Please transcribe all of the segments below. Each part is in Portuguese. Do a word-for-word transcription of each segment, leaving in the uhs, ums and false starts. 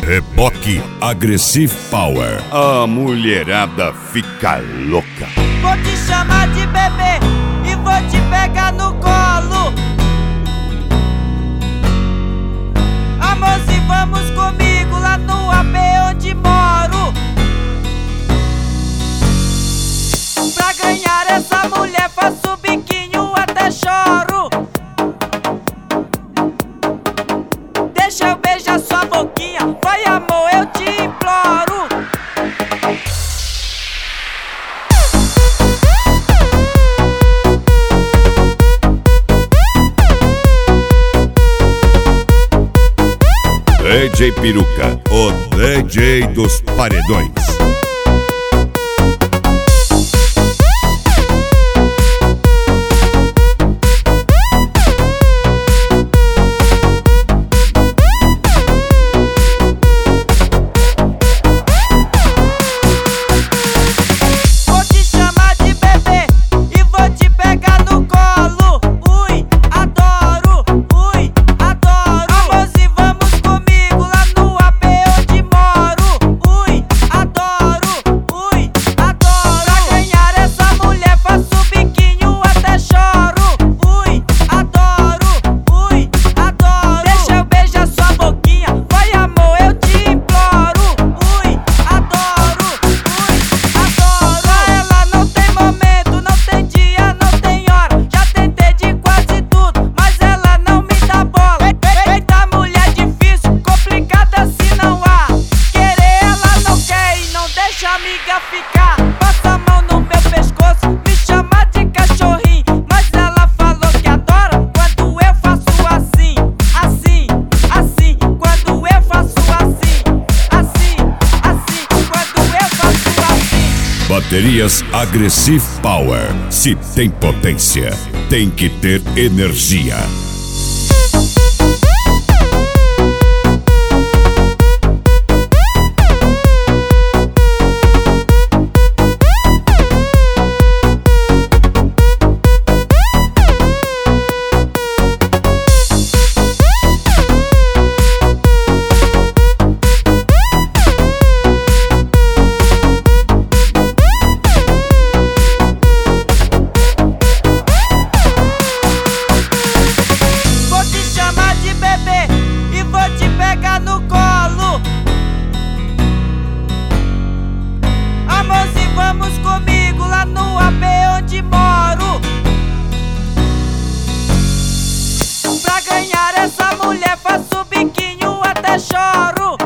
Reboque Aggressive Power. A mulherada fica louca. Vou te chamar de bebê e vou te pegar no colo. Amorzinho, vamos comigo lá no A P onde moro. Pra ganhar essa mulher faço biquinho até choro. Deixa eu beijar sua boquinha, vai amor, eu te imploro. D J Peruca, o D J dos paredões. Amiga ficar, passa a mão no meu pescoço, me chama de cachorrinho, mas ela falou que adora quando eu faço assim, assim, assim, quando eu faço assim, assim, assim, quando eu faço assim. Baterias Aggressive Power. Se tem potência, tem que ter energia. Vamos comigo lá no A P onde moro. Pra ganhar essa mulher faço biquinho até choro.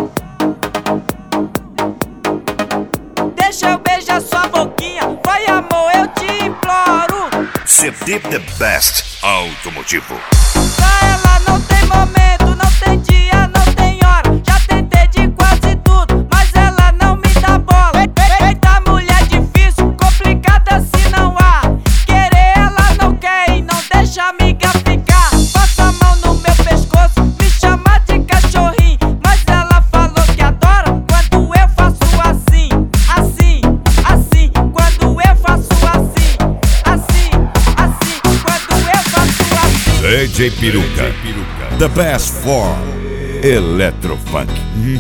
Deixa eu beijar sua boquinha, vai amor, eu te imploro. C D The Best Automotivo. Pra ela não tem momento, não tem dia, não tem hora. Já tentei de quase tudo, mas ela não me dá bola. Eita mulher difícil, complicada se não há. Querer ela não quer e não deixa a amiga ficar. Passa a mão no meu pescoço, me chama de cachorrinho, mas ela falou que adora quando eu faço assim, assim, assim, quando eu faço assim, assim, assim, quando eu faço assim. D J Peruca, the best for Electrofunk.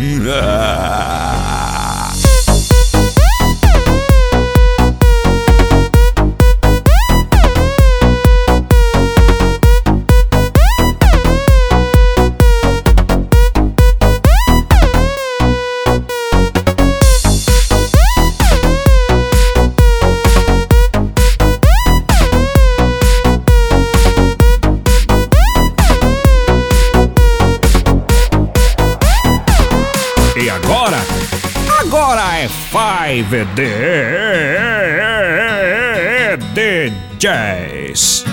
E agora, agora é cinco D D Js.